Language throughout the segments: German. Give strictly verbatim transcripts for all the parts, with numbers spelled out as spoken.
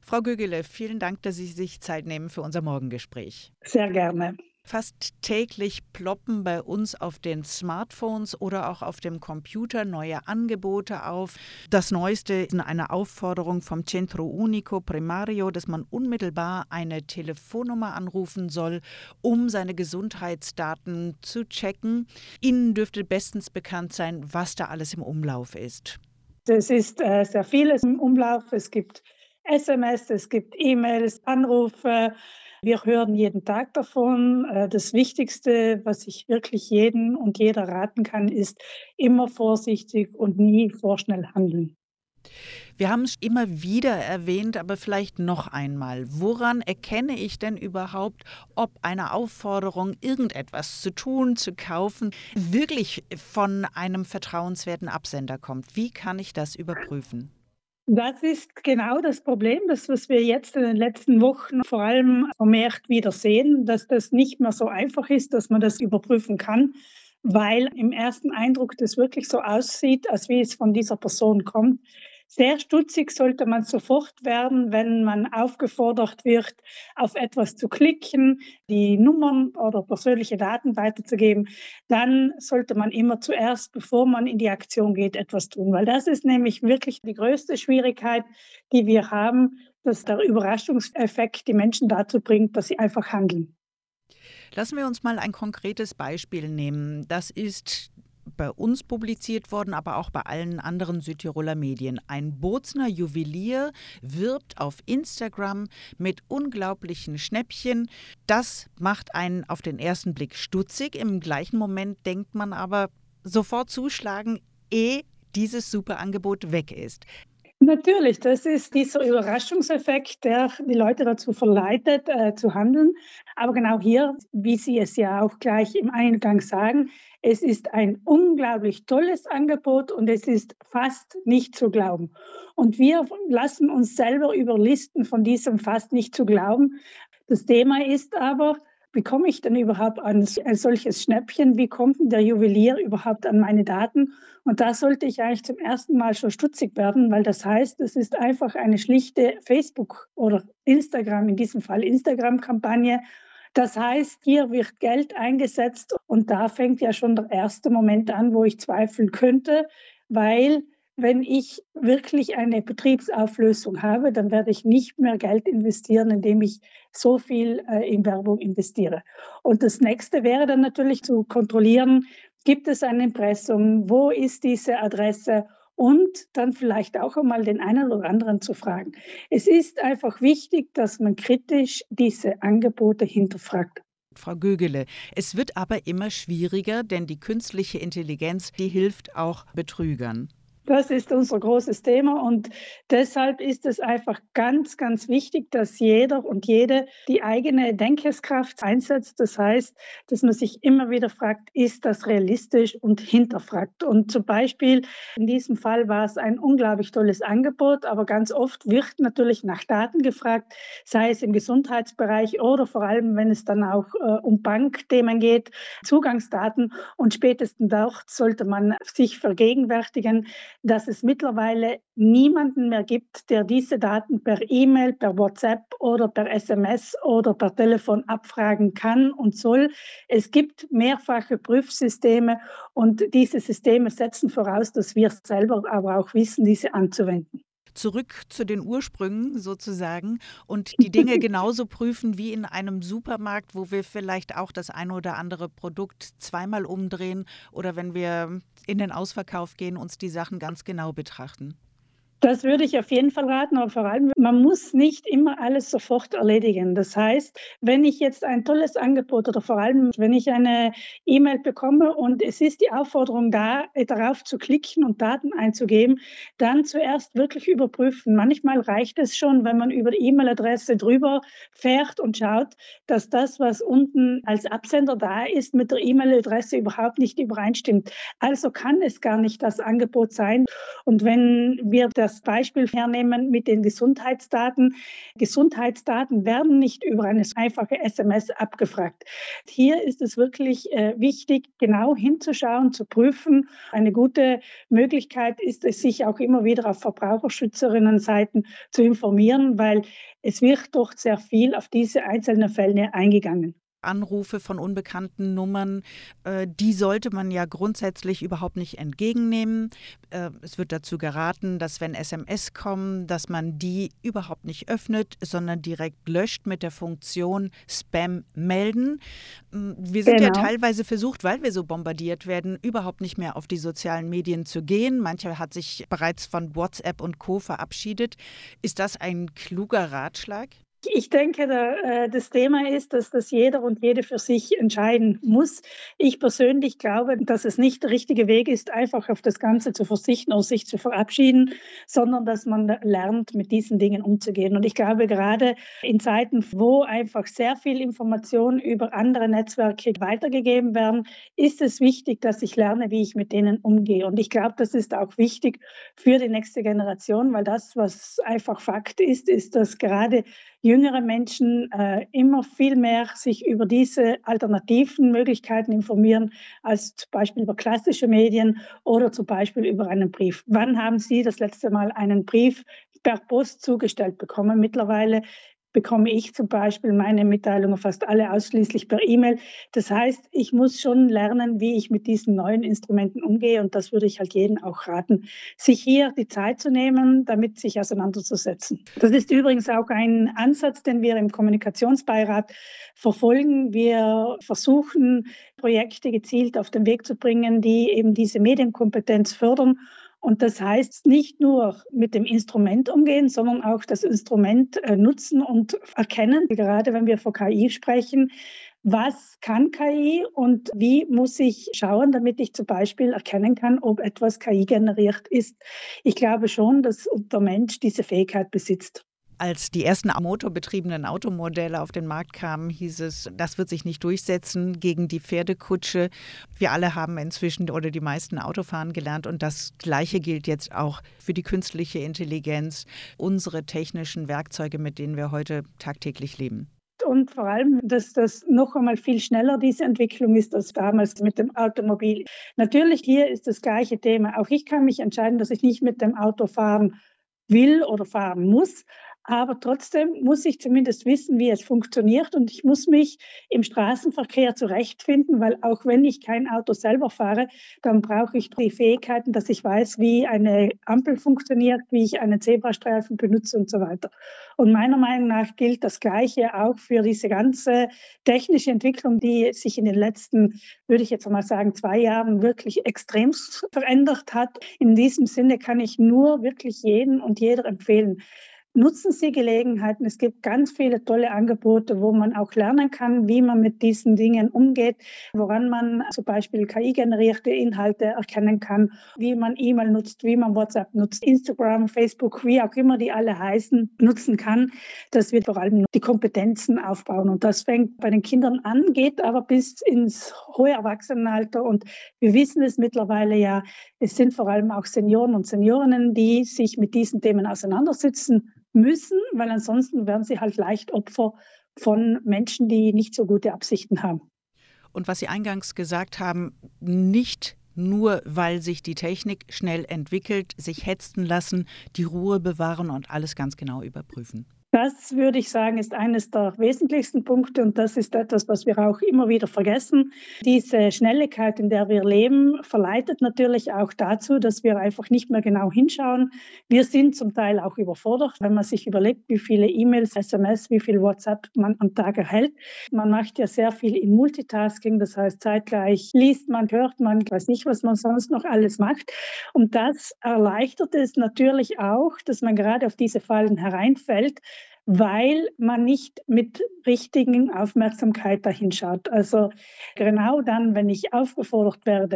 Frau Gögele, vielen Dank, dass Sie sich Zeit nehmen für unser Morgengespräch. Sehr gerne. Fast täglich ploppen bei uns auf den Smartphones oder auch auf dem Computer neue Angebote auf. Das Neueste ist eine Aufforderung vom Centro Unico Primario, dass man unmittelbar eine Telefonnummer anrufen soll, um seine Gesundheitsdaten zu checken. Ihnen dürfte bestens bekannt sein, was da alles im Umlauf ist. Es ist äh, sehr vieles im Umlauf. Es gibt S M S, es gibt E-Mails, Anrufe. Wir hören jeden Tag davon. Äh, Das Wichtigste, was ich wirklich jedem und jeder raten kann, ist immer vorsichtig und nie vorschnell handeln. Wir haben es immer wieder erwähnt, aber vielleicht noch einmal. Woran erkenne ich denn überhaupt, ob eine Aufforderung, irgendetwas zu tun, zu kaufen, wirklich von einem vertrauenswerten Absender kommt? Wie kann ich das überprüfen? Das ist genau das Problem, das, was wir jetzt in den letzten Wochen vor allem vermehrt wieder sehen, dass das nicht mehr so einfach ist, dass man das überprüfen kann, weil im ersten Eindruck das wirklich so aussieht, als wie es von dieser Person kommt. Sehr stutzig sollte man sofort werden, wenn man aufgefordert wird, auf etwas zu klicken, die Nummern oder persönliche Daten weiterzugeben. Dann sollte man immer zuerst, bevor man in die Aktion geht, etwas tun, weil das ist nämlich wirklich die größte Schwierigkeit, die wir haben, dass der Überraschungseffekt die Menschen dazu bringt, dass sie einfach handeln. Lassen wir uns mal ein konkretes Beispiel nehmen. Das ist bei uns publiziert worden, aber auch bei allen anderen Südtiroler Medien. Ein Bozner Juwelier wirbt auf Instagram mit unglaublichen Schnäppchen. Das macht einen auf den ersten Blick stutzig. Im gleichen Moment denkt man aber sofort zuschlagen, ehe dieses super Angebot weg ist. Natürlich, das ist dieser Überraschungseffekt, der die Leute dazu verleitet, äh, zu handeln. Aber genau hier, wie Sie es ja auch gleich im Eingang sagen, es ist ein unglaublich tolles Angebot und es ist fast nicht zu glauben. Und wir lassen uns selber überlisten von diesem fast nicht zu glauben. Das Thema ist aber, wie komme ich denn überhaupt an ein solches Schnäppchen? Wie kommt denn der Juwelier überhaupt an meine Daten? Und da sollte ich eigentlich zum ersten Mal schon stutzig werden, weil das heißt, es ist einfach eine schlichte Facebook- oder Instagram, in diesem Fall Instagram-Kampagne. Das heißt, hier wird Geld eingesetzt und da fängt ja schon der erste Moment an, wo ich zweifeln könnte, weil wenn ich wirklich eine Betriebsauflösung habe, dann werde ich nicht mehr Geld investieren, indem ich so viel äh, in Werbung investiere. Und das nächste wäre dann natürlich zu kontrollieren, gibt es ein Impressum, wo ist diese Adresse und dann vielleicht auch einmal den einen oder anderen zu fragen. Es ist einfach wichtig, dass man kritisch diese Angebote hinterfragt. Frau Gögele, es wird aber immer schwieriger, denn die künstliche Intelligenz, die hilft auch Betrügern. Das ist unser großes Thema und deshalb ist es einfach ganz, ganz wichtig, dass jeder und jede die eigene Denkenskraft einsetzt. Das heißt, dass man sich immer wieder fragt, ist das realistisch und hinterfragt. Und zum Beispiel in diesem Fall war es ein unglaublich tolles Angebot, aber ganz oft wird natürlich nach Daten gefragt, sei es im Gesundheitsbereich oder vor allem, wenn es dann auch äh, um Bankthemen geht, Zugangsdaten. Und spätestens dort sollte man sich vergegenwärtigen, dass es mittlerweile niemanden mehr gibt, der diese Daten per E-Mail, per WhatsApp oder per S M S oder per Telefon abfragen kann und soll. Es gibt mehrfache Prüfsysteme und diese Systeme setzen voraus, dass wir selber aber auch wissen, diese anzuwenden. Zurück zu den Ursprüngen sozusagen und die Dinge genauso prüfen wie in einem Supermarkt, wo wir vielleicht auch das eine oder andere Produkt zweimal umdrehen oder wenn wir in den Ausverkauf gehen, uns die Sachen ganz genau betrachten. Das würde ich auf jeden Fall raten, aber vor allem, man muss nicht immer alles sofort erledigen. Das heißt, wenn ich jetzt ein tolles Angebot oder vor allem, wenn ich eine E-Mail bekomme und es ist die Aufforderung da, äh, darauf zu klicken und Daten einzugeben, dann zuerst wirklich überprüfen. Manchmal reicht es schon, wenn man über die E-Mail-Adresse drüber fährt und schaut, dass das, was unten als Absender da ist, mit der E-Mail-Adresse überhaupt nicht übereinstimmt. Also kann es gar nicht das Angebot sein. Und wenn wir der das Beispiel hernehmen mit den Gesundheitsdaten. Gesundheitsdaten werden nicht über eine einfache S M S abgefragt. Hier ist es wirklich äh, wichtig, genau hinzuschauen, zu prüfen. Eine gute Möglichkeit ist es, sich auch immer wieder auf Verbraucherschützerinnenseiten zu informieren, weil es wird doch sehr viel auf diese einzelnen Fälle eingegangen. Anrufe von unbekannten Nummern, äh, die sollte man ja grundsätzlich überhaupt nicht entgegennehmen. Äh, es wird dazu geraten, dass wenn S M S kommen, dass man die überhaupt nicht öffnet, sondern direkt löscht mit der Funktion Spam melden. Wir sind ja Genau. teilweise versucht, weil wir so bombardiert werden, überhaupt nicht mehr auf die sozialen Medien zu gehen. Mancher hat sich bereits von WhatsApp und Co. verabschiedet. Ist das ein kluger Ratschlag? Ich denke, da, äh, das Thema ist, dass das jeder und jede für sich entscheiden muss. Ich persönlich glaube, dass es nicht der richtige Weg ist, einfach auf das Ganze zu verzichten oder sich zu verabschieden, sondern dass man lernt, mit diesen Dingen umzugehen. Und ich glaube, gerade in Zeiten, wo einfach sehr viel Information über andere Netzwerke weitergegeben werden, ist es wichtig, dass ich lerne, wie ich mit denen umgehe. Und ich glaube, das ist auch wichtig für die nächste Generation, weil das, was einfach Fakt ist, ist, dass gerade jüngere Menschen äh, immer viel mehr sich über diese alternativen Möglichkeiten informieren, als zum Beispiel über klassische Medien oder zum Beispiel über einen Brief. Wann haben Sie das letzte Mal einen Brief per Post zugestellt bekommen? Mittlerweile bekomme ich zum Beispiel meine Mitteilungen fast alle ausschließlich per E-Mail. Das heißt, ich muss schon lernen, wie ich mit diesen neuen Instrumenten umgehe, und das würde ich halt jedem auch raten, sich hier die Zeit zu nehmen, damit sich auseinanderzusetzen. Das ist übrigens auch ein Ansatz, den wir im Kommunikationsbeirat verfolgen. Wir versuchen, Projekte gezielt auf den Weg zu bringen, die eben diese Medienkompetenz fördern. Und das heißt nicht nur mit dem Instrument umgehen, sondern auch das Instrument äh, nutzen und erkennen, gerade wenn wir von K I sprechen, was kann K I und wie muss ich schauen, damit ich zum Beispiel erkennen kann, ob etwas K I generiert ist. Ich glaube schon, dass der Mensch diese Fähigkeit besitzt. Als die ersten motorbetriebenen Automodelle auf den Markt kamen, hieß es, das wird sich nicht durchsetzen gegen die Pferdekutsche. Wir alle haben inzwischen oder die meisten Autofahren gelernt, und das Gleiche gilt jetzt auch für die künstliche Intelligenz, unsere technischen Werkzeuge, mit denen wir heute tagtäglich leben. Und vor allem, dass das noch einmal viel schneller diese Entwicklung ist als damals mit dem Automobil. Natürlich, hier ist das gleiche Thema. Auch ich kann mich entscheiden, dass ich nicht mit dem Auto fahren will oder fahren muss. Aber trotzdem muss ich zumindest wissen, wie es funktioniert, und ich muss mich im Straßenverkehr zurechtfinden, weil auch wenn ich kein Auto selber fahre, dann brauche ich die Fähigkeiten, dass ich weiß, wie eine Ampel funktioniert, wie ich einen Zebrastreifen benutze und so weiter. Und meiner Meinung nach gilt das Gleiche auch für diese ganze technische Entwicklung, die sich in den letzten, würde ich jetzt mal sagen, zwei Jahren wirklich extrem verändert hat. In diesem Sinne kann ich nur wirklich jeden und jeder empfehlen: Nutzen Sie Gelegenheiten. Es gibt ganz viele tolle Angebote, wo man auch lernen kann, wie man mit diesen Dingen umgeht, woran man zum Beispiel K I-generierte Inhalte erkennen kann, wie man E-Mail nutzt, wie man WhatsApp nutzt, Instagram, Facebook, wie auch immer die alle heißen, nutzen kann. Das wird vor allem die Kompetenzen aufbauen. Und das fängt bei den Kindern an, geht aber bis ins hohe Erwachsenenalter. Und wir wissen es mittlerweile ja, es sind vor allem auch Senioren und Seniorinnen, die sich mit diesen Themen auseinandersetzen müssen, weil ansonsten werden sie halt leicht Opfer von Menschen, die nicht so gute Absichten haben. Und was Sie eingangs gesagt haben, nicht nur, weil sich die Technik schnell entwickelt, sich hetzen lassen, die Ruhe bewahren und alles ganz genau überprüfen. Das würde ich sagen, ist eines der wesentlichsten Punkte, und das ist etwas, was wir auch immer wieder vergessen. Diese Schnelligkeit, in der wir leben, verleitet natürlich auch dazu, dass wir einfach nicht mehr genau hinschauen. Wir sind zum Teil auch überfordert, wenn man sich überlegt, wie viele E-Mails, S M S, wie viel WhatsApp man am Tag erhält. Man macht ja sehr viel im Multitasking, das heißt zeitgleich liest man, hört man, ich weiß nicht, was man sonst noch alles macht. Und das erleichtert es natürlich auch, dass man gerade auf diese Fallen hereinfällt, weil man nicht mit richtigen Aufmerksamkeit dahin schaut. Also genau dann, wenn ich aufgefordert werde,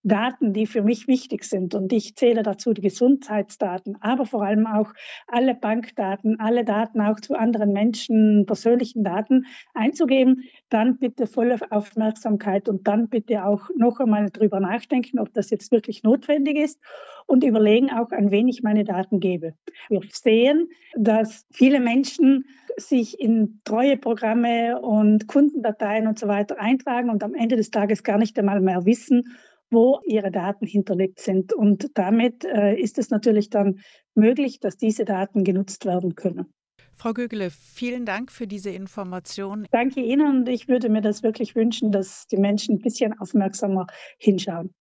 Daten, die für mich wichtig sind, und ich zähle dazu die Gesundheitsdaten, aber vor allem auch alle Bankdaten, alle Daten auch zu anderen Menschen, persönlichen Daten einzugeben, dann bitte volle Aufmerksamkeit und dann bitte auch noch einmal drüber nachdenken, ob das jetzt wirklich notwendig ist, und überlegen auch, an wen ich meine Daten gebe. Wir sehen, dass viele Menschen sich in Treueprogramme und Kundendateien und so weiter eintragen und am Ende des Tages gar nicht einmal mehr wissen, wo ihre Daten hinterlegt sind. Und damit äh, ist es natürlich dann möglich, dass diese Daten genutzt werden können. Frau Gögele, vielen Dank für diese Information. Danke Ihnen, und ich würde mir das wirklich wünschen, dass die Menschen ein bisschen aufmerksamer hinschauen.